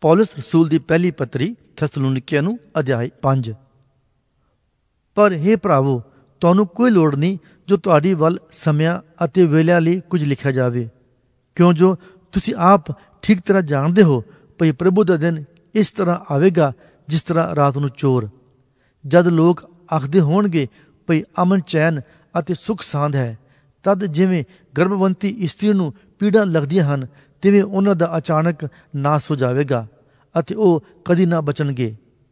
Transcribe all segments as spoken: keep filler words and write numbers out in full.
ਪੌਲਸ ਰਸੂਲ ਦੀ ਪਹਿਲੀ ਪੱਤਰੀ ਥੈਸਲੁਨੀਕੀਆਂ ਨੂੰ ਅਧਿਆਇ ਪੰਜ। ਪਰ ਹੇ ਭਰਾਵੋ, ਤੁਹਾਨੂੰ ਕੋਈ ਲੋੜ ਨਹੀਂ ਜੋ ਤੁਹਾਡੀ ਵੱਲ ਸਮਿਆਂ ਅਤੇ ਵੇਲਿਆਂ ਲਈ ਕੁਝ ਲਿਖਿਆ ਜਾਵੇ, ਕਿਉਂ ਜੋ ਤੁਸੀਂ ਆਪ ਠੀਕ ਤਰ੍ਹਾਂ ਜਾਣਦੇ ਹੋ ਭਈ ਪ੍ਰਭੂ ਦਾ ਦਿਨ ਇਸ ਤਰ੍ਹਾਂ ਆਵੇਗਾ ਜਿਸ ਤਰ੍ਹਾਂ ਰਾਤ ਨੂੰ ਚੋਰ। ਜਦ ਲੋਕ ਆਖਦੇ ਹੋਣਗੇ ਭਈ ਅਮਨ ਚੈਨ ਅਤੇ ਸੁੱਖ ਸਾਂਦ ਹੈ, ਤਦ ਜਿਵੇਂ ਗਰਭਵੰਤੀ ਇਸਤਰੀ ਨੂੰ ਪੀੜਾਂ ਲੱਗਦੀਆਂ ਹਨ, ਤਿਵੇਂ ਉਹਨਾਂ ਦਾ ਅਚਾਨਕ ਨਾਸ ਹੋ ਜਾਵੇਗਾ ਅਤੇ ਉਹ ਕਦੀ ਨਾ ਬਚਣਗੇ।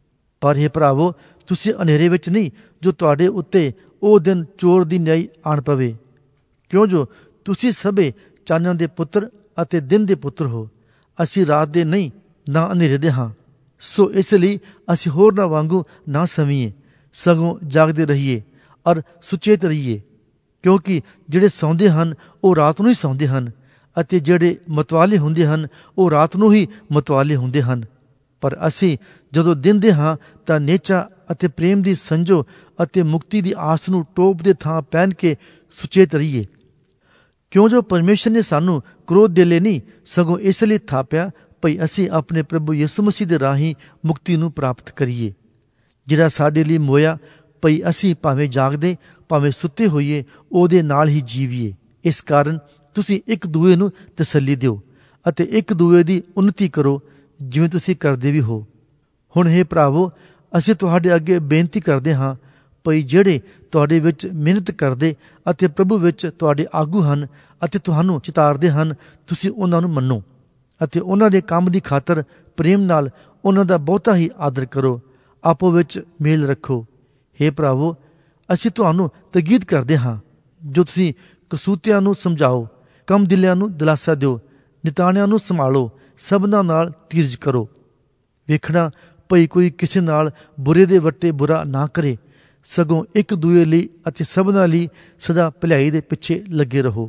ਪਰ ਹੇ ਭਰਾਵੋ, ਤੁਸੀਂ ਹਨੇਰੇ ਵਿੱਚ ਨਹੀਂ ਜੋ ਤੁਹਾਡੇ ਉੱਤੇ ਉਹ ਦਿਨ ਚੋਰ ਦੀ ਨਿਆਈ ਆਣ ਪਵੇ, ਕਿਉਂ ਜੋ ਤੁਸੀਂ ਸਭੇ ਚਾਨਣ ਦੇ ਪੁੱਤਰ ਅਤੇ ਦਿਨ ਦੇ ਪੁੱਤਰ ਹੋ। ਅਸੀਂ ਰਾਤ ਦੇ ਨਹੀਂ ਨਾ ਹਨੇਰੇ ਦੇ ਹਾਂ। ਸੋ ਇਸ ਲਈ ਅਸੀਂ ਹੋਰਨਾਂ ਵਾਂਗੂ ਨਾ ਸਮੀਏ, ਸਗੋਂ ਜਾਗਦੇ ਰਹੀਏ ਔਰ ਸੁਚੇਤ ਰਹੀਏ, ਕਿਉਂਕਿ ਜਿਹੜੇ ਸੌਂਦੇ ਹਨ ਉਹ ਰਾਤ ਨੂੰ ਹੀ ਸੌਂਦੇ ਹਨ ਅਤੇ ਜਿਹੜੇ ਮਤਵਾਲੇ ਹੁੰਦੇ ਹਨ ਉਹ ਰਾਤ ਨੂੰ ਹੀ ਮਤਵਾਲੇ ਹੁੰਦੇ ਹਨ। ਪਰ ਅਸੀਂ ਜਦੋਂ ਦਿਨ ਦੇ ਹਾਂ ਤਾਂ ਨੇਚਾ ਅਤੇ ਪ੍ਰੇਮ ਦੀ ਸੰਜੋ ਅਤੇ ਮੁਕਤੀ ਦੀ ਆਸ ਨੂੰ ਟੋਪ ਦੇ ਥਾਂ ਪਹਿਨ ਕੇ ਸੁਚੇਤ ਰਹੀਏ, ਕਿਉਂ ਜੋ ਪਰਮੇਸ਼ਰ ਨੇ ਸਾਨੂੰ ਕ੍ਰੋਧ ਦੇ ਲਈ ਨਹੀਂ ਸਗੋਂ ਇਸ ਲਈ ਥਾਪਿਆ ਭਈ ਅਸੀਂ ਆਪਣੇ ਪ੍ਰਭੂ ਯਿਸੂ ਮਸੀਹ ਦੇ ਰਾਹੀਂ ਮੁਕਤੀ ਨੂੰ ਪ੍ਰਾਪਤ ਕਰੀਏ, ਜਿਹੜਾ ਸਾਡੇ ਲਈ ਮੋਇਆ ਭਈ ਅਸੀਂ ਭਾਵੇਂ ਜਾਗਦੇ ਭਾਵੇਂ ਸੁੱਤੇ ਹੋਈਏ ਉਹਦੇ ਨਾਲ ਹੀ ਜੀਵੀਏ। ਇਸ ਕਾਰਨ ਤੁਸੀਂ ਇੱਕ ਦੂਏ ਨੂੰ ਤਸੱਲੀ ਦਿਓ ਅਤੇ ਇੱਕ ਦੂਏ ਦੀ ਉੱਨਤੀ ਕਰੋ, ਜਿਵੇਂ ਤੁਸੀਂ ਕਰਦੇ ਵੀ ਹੋ। ਹੁਣ ਹੇ ਭਰਾਵੋ, ਅਸੀਂ ਤੁਹਾਡੇ ਅੱਗੇ ਬੇਨਤੀ ਕਰਦੇ ਹਾਂ ਭਈ ਜਿਹੜੇ ਤੁਹਾਡੇ ਵਿੱਚ ਮਿਹਨਤ ਕਰਦੇ ਅਤੇ ਪ੍ਰਭੂ ਵਿੱਚ ਤੁਹਾਡੇ ਆਗੂ ਹਨ ਅਤੇ ਤੁਹਾਨੂੰ ਚਿਤਾਰਦੇ ਹਨ, ਤੁਸੀਂ ਉਹਨਾਂ ਨੂੰ ਮੰਨੋ ਅਤੇ ਉਹਨਾਂ ਦੇ ਕੰਮ ਦੀ ਖਾਤਰ ਪ੍ਰੇਮ ਨਾਲ ਉਹਨਾਂ ਦਾ ਬਹੁਤਾ ਹੀ ਆਦਰ ਕਰੋ, ਆਪੋ ਵਿੱਚ ਮੇਲ ਰੱਖੋ। ਹੇ ਭਰਾਵੋ, ਅਸੀਂ ਤੁਹਾਨੂੰ ਤਕੀਦ ਕਰਦੇ ਹਾਂ ਜੋ ਤੁਸੀਂ ਕਸੂਤਿਆਂ ਨੂੰ ਸਮਝਾਓ, ਕਮ ਦਿਲਿਆਂ ਨੂੰ ਦਿਲਾਸਾ ਦਿਓ, ਨਿਤਾਣਿਆਂ ਨੂੰ ਸੰਭਾਲੋ, ਸਭਨਾਂ ਨਾਲ ਧੀਰਜ ਕਰੋ। ਵੇਖਣਾ ਭਈ ਕੋਈ ਕਿਸੇ ਨਾਲ ਬੁਰੇ ਦੇ ਵੱਟੇ ਬੁਰਾ ਨਾ ਕਰੇ, ਸਗੋਂ ਇੱਕ ਦੂਏ ਲਈ ਅਤੇ ਸਭਨਾਂ ਲਈ ਸਦਾ ਭਲਾਈ ਦੇ ਪਿੱਛੇ ਲੱਗੇ ਰਹੋ।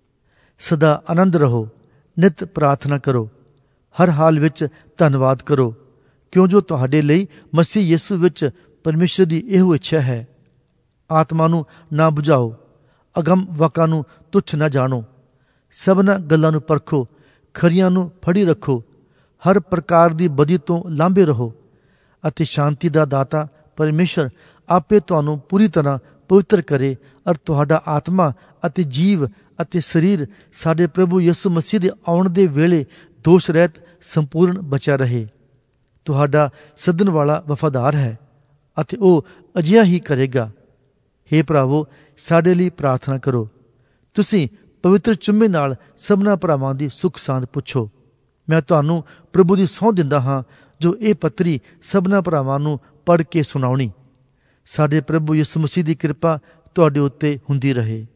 ਸਦਾ ਆਨੰਦ ਰਹੋ, ਨਿਤ ਪ੍ਰਾਰਥਨਾ ਕਰੋ, ਹਰ ਹਾਲ ਵਿੱਚ ਧੰਨਵਾਦ ਕਰੋ, ਕਿਉਂ ਜੋ ਤੁਹਾਡੇ ਲਈ ਮਸੀਹ ਯਿਸੂ ਵਿੱਚ ਪਰਮੇਸ਼ਰ ਦੀ ਇਹੋ ਇੱਛਾ ਹੈ। ਆਤਮਾ ਨੂੰ ਨਾ ਬੁਝਾਓ, ਅਗਮ ਵਾਕਾਂ ਨੂੰ ਤੁੱਛ ਨਾ ਜਾਣੋ, ਸਭਨਾਂ ਗੱਲਾਂ ਨੂੰ ਪਰਖੋ, ਖਰੀਆਂ ਨੂੰ ਫੜੀ ਰੱਖੋ, ਹਰ ਪ੍ਰਕਾਰ ਦੀ ਬਦੀ ਤੋਂ ਲਾਂਭੇ ਰਹੋ ਅਤੇ ਸ਼ਾਂਤੀ ਦਾ ਦਾਤਾ ਪਰਮੇਸ਼ਰ ਆਪੇ ਤੁਹਾਨੂੰ ਪੂਰੀ ਤਰ੍ਹਾਂ ਪਵਿੱਤਰ ਕਰੇ ਔਰ ਤੁਹਾਡਾ ਆਤਮਾ ਅਤੇ ਜੀਵ ਅਤੇ ਸਰੀਰ ਸਾਡੇ ਪ੍ਰਭੂ ਯਿਸੂ ਮਸੀਹ ਦੇ ਆਉਣ ਦੇ ਵੇਲੇ ਦੋਸ਼ ਰਹਿਤ ਸੰਪੂਰਨ ਬਚਿਆ ਰਹੇ। ਤੁਹਾਡਾ ਸੱਦਣ ਵਾਲਾ ਵਫਾਦਾਰ ਹੈ ਅਤੇ ਉਹ ਅਜਿਹਾ ਹੀ ਕਰੇਗਾ। ਹੇ ਭਰਾਵੋ, ਸਾਡੇ ਲਈ ਪ੍ਰਾਰਥਨਾ ਕਰੋ। ਤੁਸੀਂ ਪਵਿੱਤਰ ਚੁੰਮੇ ਨਾਲ ਸਭਨਾਂ ਭਰਾਵਾਂ ਦੀ ਸੁੱਖ ਸਾਂਦ ਪੁੱਛੋ। ਮੈਂ ਤੁਹਾਨੂੰ ਪ੍ਰਭੂ ਦੀ ਸਹੁੰ ਦਿੰਦਾ ਹਾਂ ਜੋ ਇਹ ਪੱਤਰੀ ਸਭਨਾਂ ਭਰਾਵਾਂ ਨੂੰ ਪੜ੍ਹ ਕੇ ਸੁਣਾਉਣੀ। ਸਾਡੇ ਪ੍ਰਭੂ ਯਿਸੂ ਮਸੀਹ ਦੀ ਕਿਰਪਾ ਤੁਹਾਡੇ ਉੱਤੇ ਹੁੰਦੀ ਰਹੇ।